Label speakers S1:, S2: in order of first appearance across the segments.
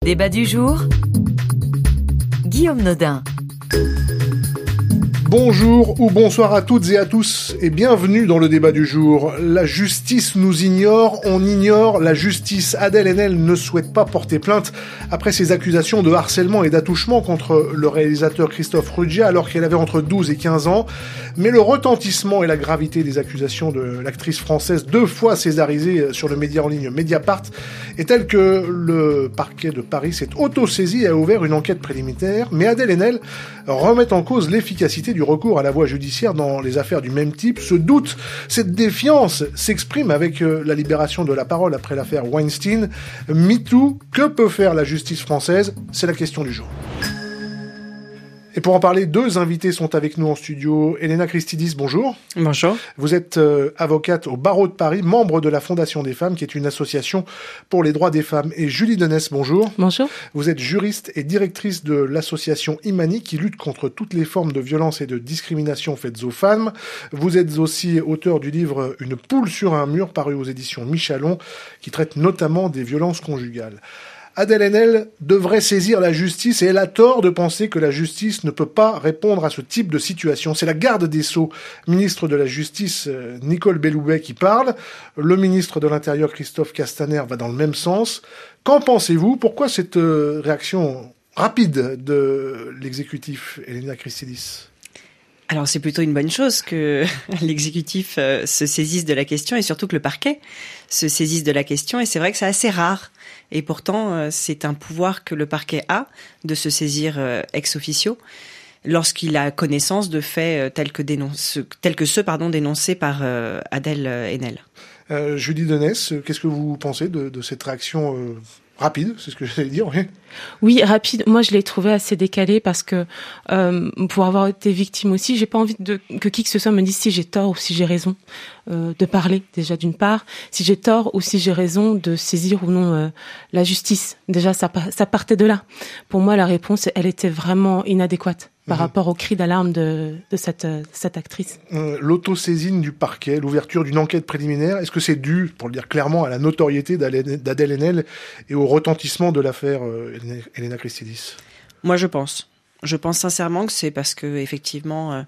S1: Débat du jour, Guillaume Nodin.
S2: Bonjour ou bonsoir à toutes et à tous et bienvenue dans le débat du jour. La justice nous ignore, on ignore la justice. Adèle Haenel ne souhaite pas porter plainte après ses accusations de harcèlement et d'attouchement contre le réalisateur Christophe Ruggia alors qu'elle avait entre 12 et 15 ans. Mais le retentissement et la gravité des accusations de l'actrice française 2 fois césarisée sur le média en ligne Mediapart est telle que le parquet de Paris s'est auto-saisi et a ouvert une enquête préliminaire. Mais Adèle Haenel remet en cause l'efficacité du recours à la voie judiciaire dans les affaires du même type. Ce doute, cette défiance s'exprime avec la libération de la parole après l'affaire Weinstein. MeToo, que peut faire la justice française? C'est la question du jour. Et pour en parler, 2 invités sont avec nous en studio. Elena Christidis, bonjour.
S3: Bonjour.
S2: Vous êtes avocate au barreau de Paris, membre de la Fondation des femmes, qui est une association pour les droits des femmes. Et Julie Denès, bonjour.
S3: Bonjour.
S2: Vous êtes juriste et directrice de l'association Imani, qui lutte contre toutes les formes de violence et de discrimination faites aux femmes. Vous êtes aussi auteur du livre Une poule sur un mur, paru aux éditions Michalon, qui traite notamment des violences conjugales. Adèle Haenel devrait saisir la justice et elle a tort de penser que la justice ne peut pas répondre à ce type de situation. C'est la garde des Sceaux, ministre de la Justice Nicole Belloubet qui parle. Le ministre de l'Intérieur Christophe Castaner va dans le même sens. Qu'en pensez-vous? Pourquoi cette réaction rapide de l'exécutif, Elena Christidis?
S3: Alors c'est plutôt une bonne chose que l'exécutif se saisisse de la question et surtout que le parquet se saisisse de la question, et c'est vrai que c'est assez rare. Et pourtant, c'est un pouvoir que le parquet a de se saisir ex officio lorsqu'il a connaissance de faits tels que ceux dénoncés par Adèle Haenel.
S2: Julie Denès, qu'est-ce que vous pensez de cette réaction rapide, c'est ce que j'allais dire, oui.
S4: Oui, rapide. Moi, je l'ai trouvé assez décalé parce que pour avoir été victime aussi, j'ai pas envie que qui que ce soit me dise si j'ai tort ou si j'ai raison de parler, déjà d'une part, si j'ai tort ou si j'ai raison de saisir ou non la justice. Déjà, ça partait de là. Pour moi, la réponse, elle était vraiment inadéquate par rapport au cri d'alarme de cette actrice.
S2: L'autosaisine du parquet, l'ouverture d'une enquête préliminaire, est-ce que c'est dû, pour le dire clairement, à la notoriété d'Adèle Haenel et au retentissement de l'affaire Elena Christidis?
S3: Moi, je pense. Je pense sincèrement que c'est parce que effectivement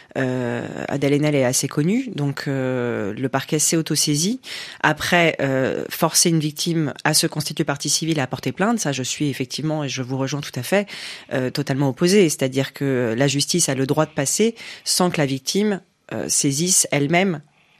S3: Adèle Haenel est assez connue, donc le parquet s'est autosaisi. Après, forcer une victime à se constituer partie civile et à porter plainte, ça je suis effectivement, et je vous rejoins tout à fait, totalement opposée. C'est-à-dire que la justice a le droit de passer sans que la victime saisisse elle-même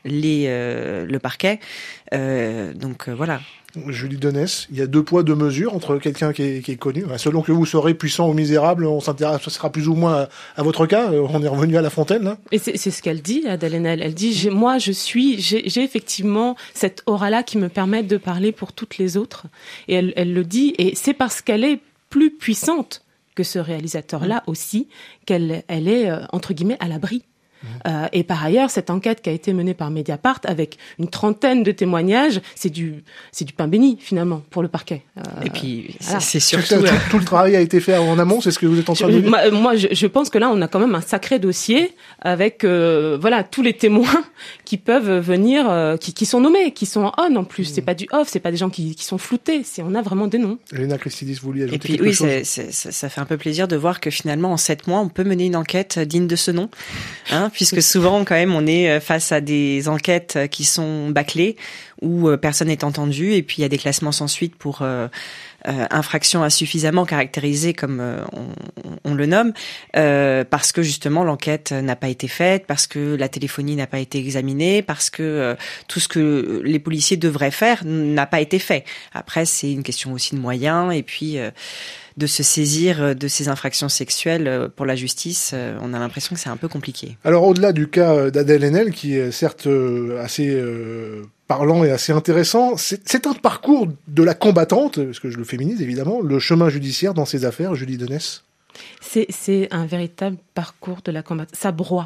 S3: le parquet. Donc voilà.
S2: Julie Denès, il y a 2 poids 2 mesures entre quelqu'un qui est connu. Selon que vous serez puissant ou misérable, on s'intéressera plus ou moins à votre cas. On est revenu à La Fontaine, là.
S4: Et c'est ce qu'elle dit, Adèle Haenel. Elle dit, j'ai effectivement cette aura-là qui me permet de parler pour toutes les autres. Et elle le dit, et c'est parce qu'elle est plus puissante que ce réalisateur-là aussi, qu'elle est, entre guillemets, à l'abri. Et par ailleurs, cette enquête qui a été menée par Mediapart avec une 30aine de témoignages, c'est du pain béni finalement pour le parquet.
S3: Et puis
S4: voilà.
S3: c'est surtout
S2: tout le travail a été fait en amont, c'est ce que vous êtes en train de dire.
S4: Moi, je pense que là, on a quand même un sacré dossier avec tous les témoins qui peuvent venir, qui sont nommés, qui sont en on en plus. C'est pas du off, c'est pas des gens qui sont floutés. On a vraiment des noms.
S2: Elena Christidis, vous vouliez ajouter
S3: quelque
S2: chose?
S3: Oui, ça fait un peu plaisir de voir que finalement en 7 mois, on peut mener une enquête digne de ce nom. Puisque souvent, quand même, on est face à des enquêtes qui sont bâclées, où personne n'est entendu, et puis il y a des classements sans suite pour infraction insuffisamment caractérisée, comme on le nomme, parce que justement l'enquête n'a pas été faite, parce que la téléphonie n'a pas été examinée, parce que tout ce que les policiers devraient faire n'a pas été fait. Après, c'est une question aussi de moyens, et puis de se saisir de ces infractions sexuelles pour la justice, on a l'impression que c'est un peu compliqué.
S2: Alors au-delà du cas d'Adèle Haenel, qui est certes assez parlant et assez intéressant, c'est un parcours de la combattante, parce que je le féminise évidemment, le chemin judiciaire dans ces affaires, Julie Denès.
S4: C'est un véritable parcours de la combattante. Ça broie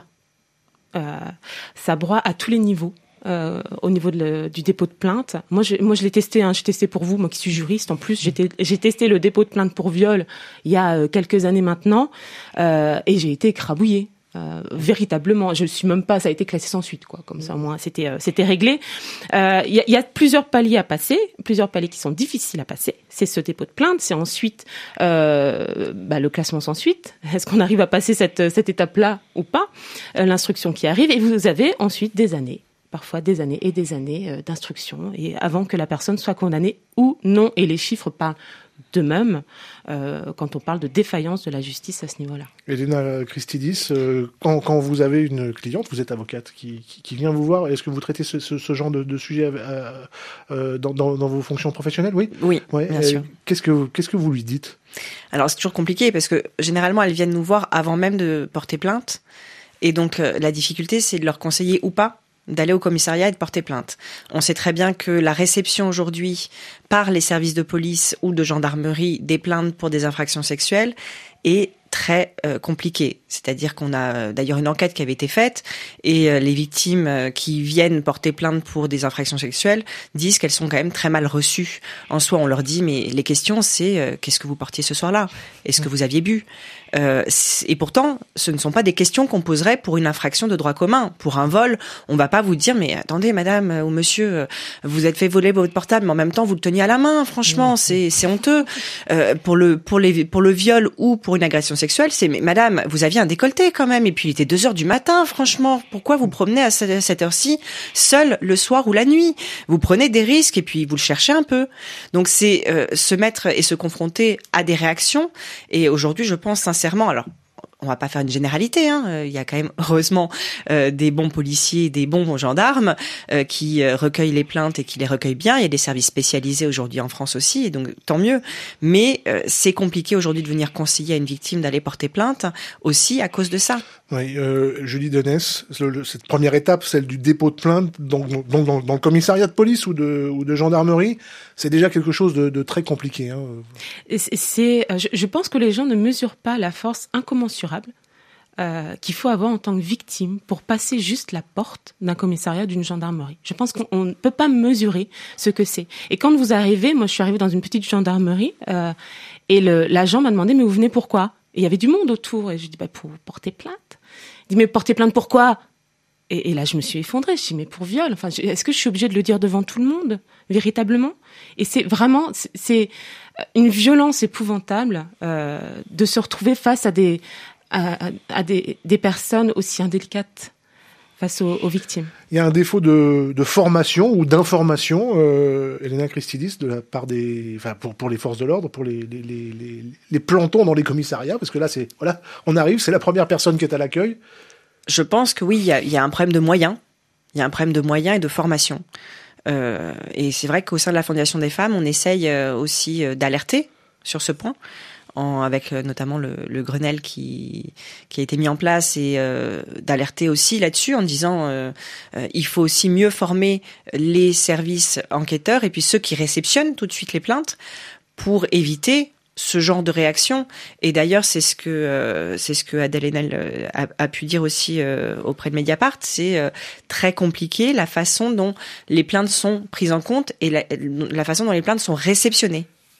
S4: à tous les niveaux. Au niveau du dépôt de plainte. Moi, je l'ai testé. J'ai testé pour vous, moi qui suis juriste. En plus, j'ai testé le dépôt de plainte pour viol il y a quelques années maintenant, et j'ai été écrabouillée. véritablement. Je suis même pas, ça a été classé sans suite, quoi. Comme ça, au moins, c'était réglé. Il y a plusieurs paliers à passer, plusieurs paliers qui sont difficiles à passer. C'est ce dépôt de plainte, c'est ensuite le classement sans suite. Est-ce qu'on arrive à passer cette étape-là ou pas? L'instruction qui arrive, et vous avez ensuite des années. Parfois des années et des années d'instruction, et avant que la personne soit condamnée ou non. Et les chiffres parlent d'eux-mêmes quand on parle de défaillance de la justice à ce niveau-là.
S2: Elena Christidis, quand vous avez une cliente, vous êtes avocate, qui vient vous voir, est-ce que vous traitez ce genre de sujet dans vos fonctions professionnelles? Oui,
S3: ouais, bien sûr.
S2: Qu'est-ce que vous lui dites?
S3: Alors c'est toujours compliqué parce que généralement elles viennent nous voir avant même de porter plainte, et donc la difficulté c'est de leur conseiller ou pas d'aller au commissariat et de porter plainte. On sait très bien que la réception aujourd'hui par les services de police ou de gendarmerie des plaintes pour des infractions sexuelles est très compliquée. C'est-à-dire qu'on a d'ailleurs une enquête qui avait été faite, et les victimes qui viennent porter plainte pour des infractions sexuelles disent qu'elles sont quand même très mal reçues. En soi, on leur dit, mais les questions c'est qu'est-ce que vous portiez ce soir-là? Est-ce que vous aviez bu? Et pourtant, ce ne sont pas des questions qu'on poserait pour une infraction de droit commun. Pour un vol, on va pas vous dire, mais attendez madame ou monsieur, vous êtes fait voler votre portable, mais en même temps vous le teniez à la main. Franchement, c'est honteux. Pour le viol ou pour une agression sexuelle, c'est, mais madame, vous aviez un décolleté quand même, et puis il était 2h du matin, franchement, pourquoi vous promenez à cette heure-ci, seul le soir ou la nuit? Vous prenez des risques et puis vous le cherchez un peu. Donc c'est se mettre et se confronter à des réactions, et aujourd'hui je pense sincèrement, alors on va pas faire une généralité, il y a quand même heureusement des bons policiers, des bons gendarmes qui recueillent les plaintes et qui les recueillent bien. Il y a des services spécialisés aujourd'hui en France aussi, et donc tant mieux. Mais c'est compliqué aujourd'hui de venir conseiller à une victime d'aller porter plainte aussi à cause de ça.
S2: Oui, Julie Denès, cette première étape, celle du dépôt de plainte, donc dans le commissariat de police ou de gendarmerie, c'est déjà quelque chose de très compliqué.
S4: Je pense que les gens ne mesurent pas la force incommensurable qu'il faut avoir en tant que victime pour passer juste la porte d'un commissariat, d'une gendarmerie. Je pense qu'on ne peut pas mesurer ce que c'est. Et quand vous arrivez, moi je suis arrivée dans une petite gendarmerie et l'agent m'a demandé, mais vous venez pourquoi? Et il y avait du monde autour, et je dis, pour porter plainte. Il dit, mais porter plainte pourquoi? Et là, je me suis effondrée. Je dis, mais pour viol. Enfin, est-ce que je suis obligée de le dire devant tout le monde, véritablement? Et c'est vraiment, c'est une violence épouvantable de se retrouver face à des personnes aussi indélicates face aux victimes.
S2: Il y a un défaut de formation ou d'information, Elena Christidis, de la part pour les forces de l'ordre, pour les plantons dans les commissariats, parce que là, on arrive, c'est la première personne qui est à l'accueil.
S3: Je pense que oui, il y a un problème de moyens. Il y a un problème de moyens et de formation. Et c'est vrai qu'au sein de la Fondation des femmes, on essaye aussi d'alerter sur ce point, avec notamment le Grenelle qui a été mis en place, et d'alerter aussi là-dessus en disant il faut aussi mieux former les services enquêteurs et puis ceux qui réceptionnent tout de suite les plaintes pour éviter ce genre de réaction. Et d'ailleurs, c'est ce que Adèle Haenel a pu dire aussi auprès de Mediapart. C'est très compliqué la façon dont les plaintes sont prises en compte et la façon dont les plaintes sont réceptionnées.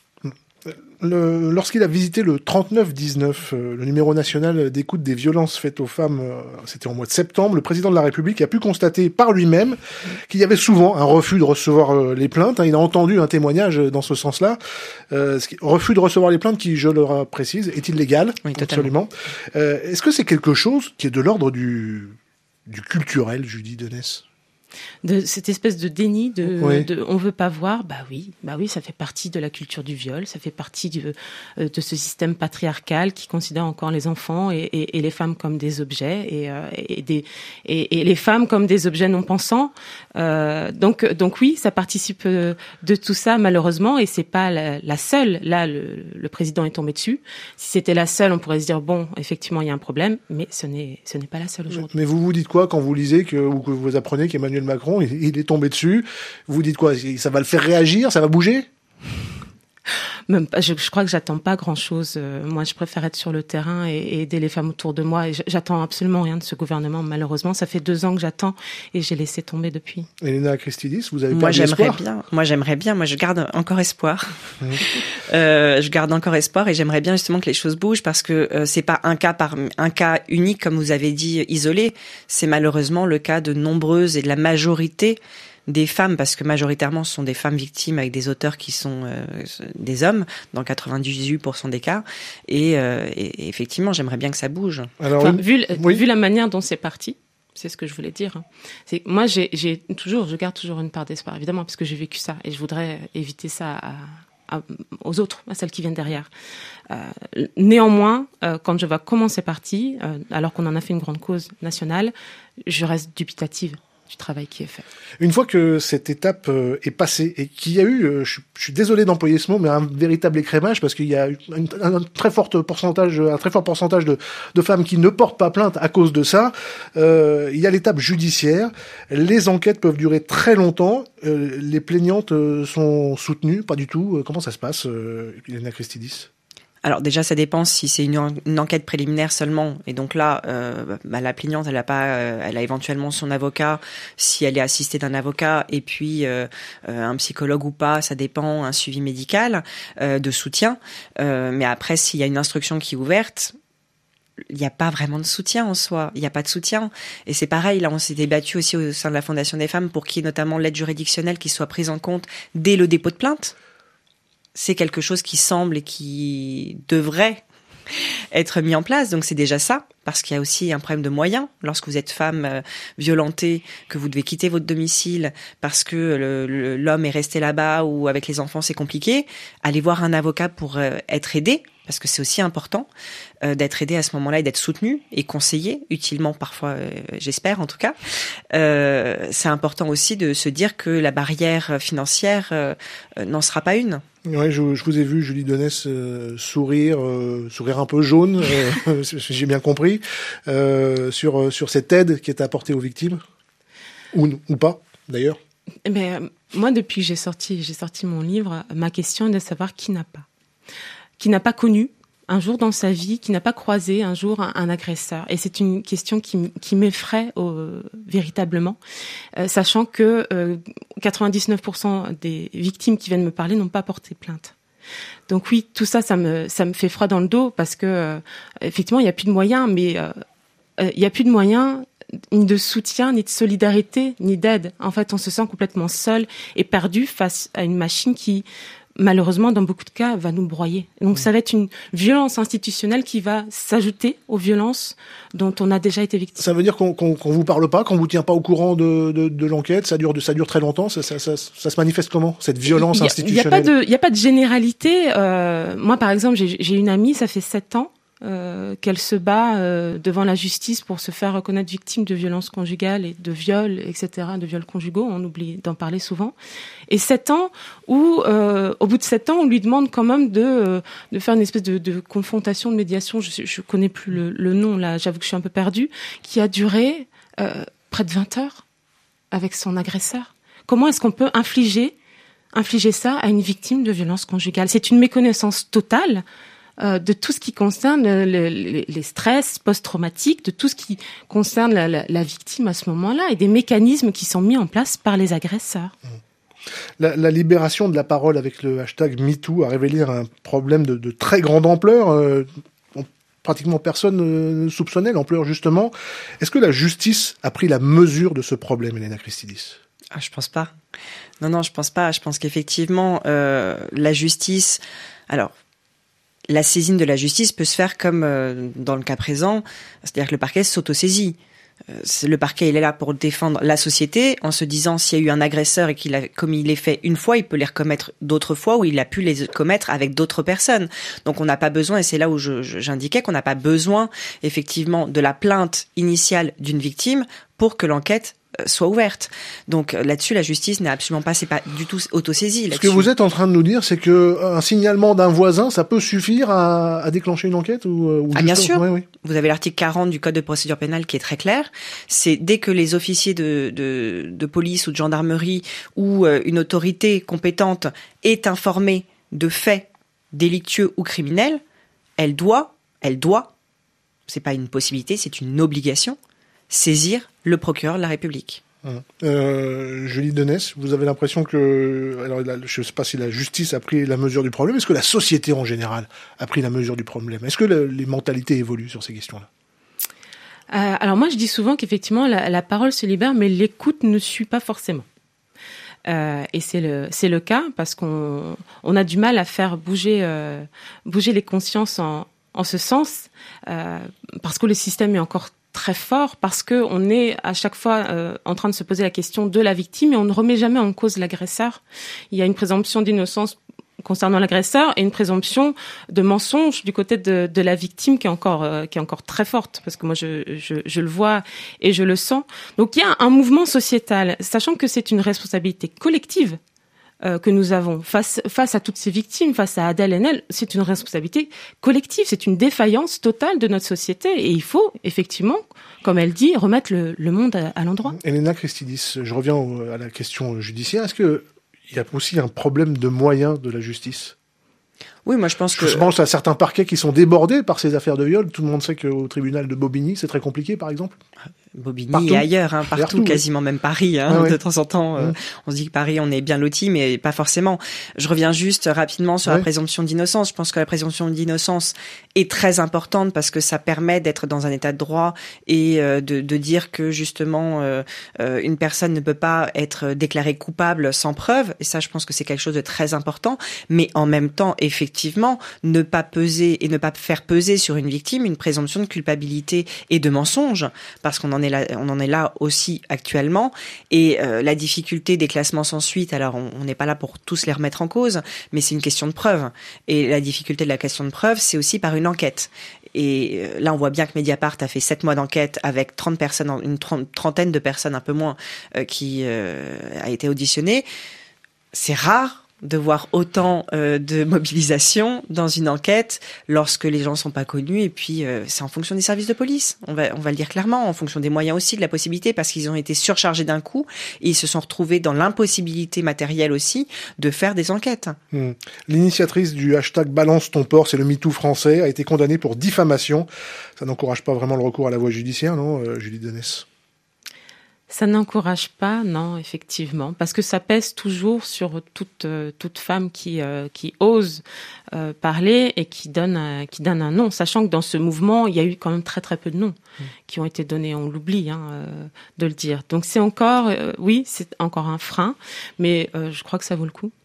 S2: Lorsqu'il a visité le 3919, le numéro national d'écoute des violences faites aux femmes, c'était en mois de septembre, le président de la République a pu constater par lui-même qu'il y avait souvent un refus de recevoir les plaintes. Il a entendu un témoignage dans ce sens-là. Refus de recevoir les plaintes qui, je le précise, est illégal. Oui, absolument. Est-ce que c'est quelque chose qui est de l'ordre du culturel, Julie Denès?
S4: De cette espèce de déni on veut pas voir, bah oui, ça fait partie de la culture du viol, ça fait partie de ce système patriarcal qui considère encore les enfants et les femmes comme des objets et les femmes comme des objets non pensants. Donc oui, ça participe de tout ça malheureusement, et c'est pas la seule. Là, le président est tombé dessus. Si c'était la seule, on pourrait se dire bon, effectivement, il y a un problème, mais ce n'est pas la seule aujourd'hui.
S2: Mais vous vous dites quoi quand vous lisez ou que vous apprenez qu'Emmanuel Macron, il est tombé dessus? Vous dites quoi? Ça va le faire réagir? Ça va bouger?
S4: Même pas, je crois que j'attends pas grand-chose. Moi, je préfère être sur le terrain et aider les femmes autour de moi. Et j'attends absolument rien de ce gouvernement. Malheureusement, ça fait 2 ans que j'attends et j'ai laissé tomber depuis.
S2: Elena Christidis, vous avez
S3: Moi,
S2: perdu espoir?
S3: j'aimerais bien. Moi, je garde encore espoir. Je garde encore espoir et j'aimerais bien justement que les choses bougent parce que c'est pas un cas unique, comme vous avez dit, isolé. C'est malheureusement le cas de nombreuses et de la majorité des femmes, parce que majoritairement ce sont des femmes victimes avec des auteurs qui sont des hommes, dans 98% des cas, et effectivement j'aimerais bien que ça bouge.
S4: Alors, vu la manière dont c'est parti, c'est ce que je voulais dire. C'est moi je garde toujours une part d'espoir, évidemment, parce que j'ai vécu ça et je voudrais éviter ça aux autres, à celles qui viennent derrière. Néanmoins, quand je vois comment c'est parti, alors qu'on en a fait une grande cause nationale, je reste dubitative du travail qui est fait.
S2: Une fois que cette étape est passée et qu'il y a eu, je suis désolé d'employer ce mot, mais un véritable écrémage, parce qu'il y a un très fort pourcentage de femmes qui ne portent pas plainte à cause de ça. Il y a l'étape judiciaire. Les enquêtes peuvent durer très longtemps. Les plaignantes sont soutenues, pas du tout. Comment ça se passe, Elena Christidis?
S3: Alors déjà, ça dépend si c'est une enquête préliminaire seulement. Et donc là, la plaignante, elle a éventuellement son avocat, si elle est assistée d'un avocat, et puis un psychologue ou pas, ça dépend, un suivi médical de soutien. Mais après, s'il y a une instruction qui est ouverte, il n'y a pas vraiment de soutien en soi. Il n'y a pas de soutien. Et c'est pareil, là, on s'est débattu aussi au sein de la Fondation des femmes pour qu'il y ait notamment l'aide juridictionnelle qui soit prise en compte dès le dépôt de plainte. C'est quelque chose qui semble et qui devrait être mis en place. Donc c'est déjà ça, parce qu'il y a aussi un problème de moyens. Lorsque vous êtes femme violentée, que vous devez quitter votre domicile parce que l'homme est resté là-bas ou avec les enfants c'est compliqué, allez voir un avocat pour être aidé, parce que c'est aussi important d'être aidé à ce moment-là et d'être soutenu et conseillé utilement parfois, j'espère en tout cas. C'est important aussi de se dire que la barrière financière n'en sera pas une.
S2: Ouais, je vous ai vu, Julie Denès, sourire un peu jaune, si j'ai bien compris, sur cette aide qui est apportée aux victimes, ou pas, d'ailleurs.
S4: Mais moi, depuis que j'ai sorti mon livre, ma question est de savoir qui n'a pas connu un jour dans sa vie, qui n'a pas croisé un jour un agresseur. Et c'est une question qui m'effraie véritablement, sachant que 99% des victimes qui viennent me parler n'ont pas porté plainte. Donc oui, tout ça, ça me fait froid dans le dos, parce que effectivement, il n'y a plus de moyens, mais il n'y a plus de moyens ni de soutien, ni de solidarité, ni d'aide. En fait, on se sent complètement seul et perdu face à une machine qui, malheureusement, dans beaucoup de cas, va nous broyer. Donc, ça va être une violence institutionnelle qui va s'ajouter aux violences dont on a déjà été victime.
S2: Ça veut dire qu'on vous parle pas, qu'on vous tient pas au courant de l'enquête, ça dure très longtemps, ça se manifeste comment, cette violence institutionnelle?
S4: Il y a pas de généralité. Moi, par exemple, j'ai une amie, ça fait 7 ans, qu'elle se bat devant la justice pour se faire reconnaître victime de violences conjugales et de viols, etc., de viols conjugaux, on oublie d'en parler souvent. Et 7 ans où, au bout de 7 ans, on lui demande quand même de faire une espèce de confrontation, de médiation, je connais plus le nom, là, j'avoue que je suis un peu perdue, qui a duré près de 20 heures avec son agresseur. Comment est-ce qu'on peut infliger ça à une victime de violences conjugales? C'est une méconnaissance totale de tout ce qui concerne les stress post-traumatiques, de tout ce qui concerne la victime à ce moment-là, et des mécanismes qui sont mis en place par les agresseurs.
S2: La libération de la parole avec le hashtag MeToo a révélé un problème de très grande ampleur. Pratiquement personne ne soupçonnait l'ampleur, justement. Est-ce que la justice a pris la mesure de ce problème, Elena Christidis?
S3: Je pense pas. Non, je pense pas. Je pense qu'effectivement, la justice... Alors, la saisine de la justice peut se faire comme dans le cas présent, c'est-à-dire que le parquet s'autosaisit. Le parquet, il est là pour défendre la société, en se disant s'il y a eu un agresseur et qu'il a commis les faits une fois, il peut les recommettre d'autres fois, ou il a pu les commettre avec d'autres personnes. Donc on n'a pas besoin, et c'est là où j'indiquais qu'on n'a pas besoin effectivement de la plainte initiale d'une victime pour que l'enquête soit ouverte. Donc là-dessus, la justice n'est absolument pas, c'est pas du tout autosaisie.
S2: Ce que vous êtes en train de nous dire, c'est que un signalement d'un voisin, ça peut suffire à déclencher une enquête ou
S3: bien sûr. Oui. Vous avez l'article 40 du Code de procédure pénale qui est très clair. C'est dès que les officiers de police ou de gendarmerie ou une autorité compétente est informée de faits délictueux ou criminel, elle doit, c'est pas une possibilité, c'est une obligation, saisir le procureur de la République.
S2: Julie Denesse, vous avez l'impression que, alors je ne sais pas si la justice a pris la mesure du problème, est-ce que la société en général a pris la mesure du problème? Est-ce que les mentalités évoluent sur ces questions-là?
S4: Alors moi je dis souvent qu'effectivement la parole se libère, mais l'écoute ne suit pas forcément. Et c'est le cas parce qu'on a du mal à faire bouger les consciences en ce sens, parce que le système est encore très fort, parce que on est à chaque fois en train de se poser la question de la victime et on ne remet jamais en cause l'agresseur. Il y a une présomption d'innocence concernant l'agresseur et une présomption de mensonge du côté de la victime qui est encore très forte, parce que moi je le vois et je le sens. Donc il y a un mouvement sociétal, sachant que c'est une responsabilité collective que nous avons face à toutes ces victimes, face à Adèle Haenel, c'est une responsabilité collective, c'est une défaillance totale de notre société et il faut effectivement, comme elle dit, remettre le monde à l'endroit.
S2: Elena Christidis, je reviens à la question judiciaire. Est-ce que il y a aussi un problème de moyens de la justice?
S3: Oui, moi je pense que...
S2: Je pense à certains parquets qui sont débordés par ces affaires de viol. Tout le monde sait qu'au tribunal de Bobigny, c'est très compliqué, par exemple.
S3: Bobigny
S2: partout.
S3: Et ailleurs, partout, quasiment même Paris.
S2: Ouais.
S3: De temps en temps, on se dit que Paris, on est bien loti, mais pas forcément. Je reviens juste rapidement sur la présomption d'innocence. Je pense que la présomption d'innocence est très importante parce que ça permet d'être dans un état de droit et de dire que justement une personne ne peut pas être déclarée coupable sans preuve. Et ça, je pense que c'est quelque chose de très important. Mais en même temps, effectivement, ne pas peser et ne pas faire peser sur une victime une présomption de culpabilité et de mensonge, parce qu'on en est là aussi actuellement. Et la difficulté des classements sans suite, alors on n'est pas là pour tous les remettre en cause, mais c'est une question de preuve. Et la difficulté de la question de preuve, c'est aussi par une enquête. Et là, on voit bien que Mediapart a fait 7 mois d'enquête avec 30 personnes, une trentaine de personnes, un peu moins, qui a été auditionnées. C'est rare de voir autant de mobilisation dans une enquête lorsque les gens sont pas connus, et puis c'est en fonction des services de police, on va le dire clairement, en fonction des moyens aussi, de la possibilité, parce qu'ils ont été surchargés d'un coup et ils se sont retrouvés dans l'impossibilité matérielle aussi de faire des enquêtes.
S2: L'initiatrice du hashtag Balance ton port, c'est le MeToo français, a été condamnée pour diffamation. Ça n'encourage pas vraiment le recours à la voie judiciaire, non, Julie Denesse?
S4: Ça n'encourage pas, non, effectivement, parce que ça pèse toujours sur toute femme qui ose parler et qui donne un nom, sachant que dans ce mouvement, il y a eu quand même très très peu de noms qui ont été donnés, on l'oublie de le dire. Donc c'est encore, oui, c'est encore un frein, mais je crois que ça vaut le coup.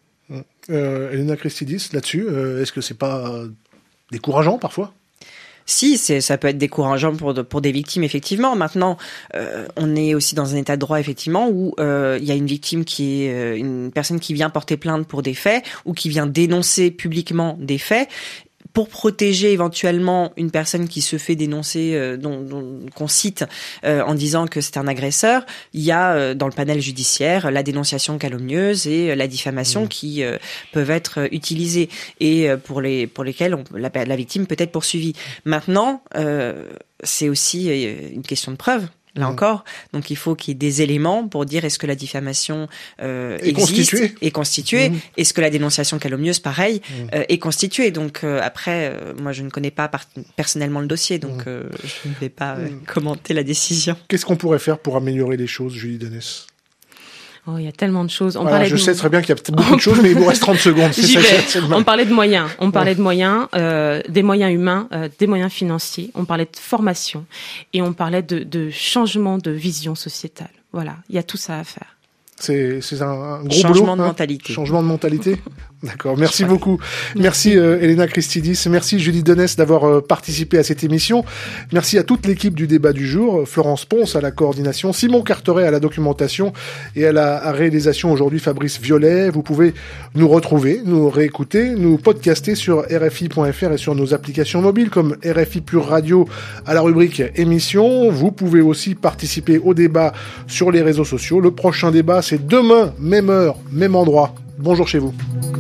S2: Elena Christidis, là-dessus, est-ce que c'est pas décourageant parfois?
S3: Si, ça peut être décourageant pour des victimes, effectivement. Maintenant, on est aussi dans un état de droit, effectivement, où il y a une victime qui est une personne qui vient porter plainte pour des faits ou qui vient dénoncer publiquement des faits. Pour protéger éventuellement une personne qui se fait dénoncer, qu'on cite en disant que c'est un agresseur, il y a dans le panel judiciaire la dénonciation calomnieuse et la diffamation qui peuvent être utilisées et pour lesquelles la victime peut être poursuivie. Maintenant, c'est aussi une question de preuve. Là encore, donc il faut qu'il y ait des éléments pour dire est-ce que la diffamation existe, est constituée, est-ce que la dénonciation calomnieuse, pareil, est constituée. Donc après, moi je ne connais pas personnellement le dossier, donc je ne vais pas commenter la décision.
S2: Qu'est-ce qu'on pourrait faire pour améliorer les choses, Julie Denesse?
S4: Oh, il y a tellement de choses.
S2: Je sais très bien qu'il y a beaucoup de choses, mais il vous reste 30 secondes.
S4: On parlait de moyens. Des moyens humains, des moyens financiers. On parlait de formation. Et on parlait de changement de vision sociétale. Voilà. Il y a tout ça à faire.
S2: C'est un gros
S3: changement
S2: boulot,
S3: de mentalité.
S2: Changement de mentalité. D'accord. Merci beaucoup. Merci Elena Christidis. Merci Julie Denesse d'avoir participé à cette émission. Merci à toute l'équipe du débat du jour. Florence Ponce à la coordination, Simon Carteret à la documentation et à la réalisation aujourd'hui Fabrice Violet. Vous pouvez nous retrouver, nous réécouter, nous podcaster sur RFI.fr et sur nos applications mobiles comme RFI Pure Radio à la rubrique émission. Vous pouvez aussi participer au débat sur les réseaux sociaux. Le prochain débat, c'est demain, même heure, même endroit. Bonjour chez vous.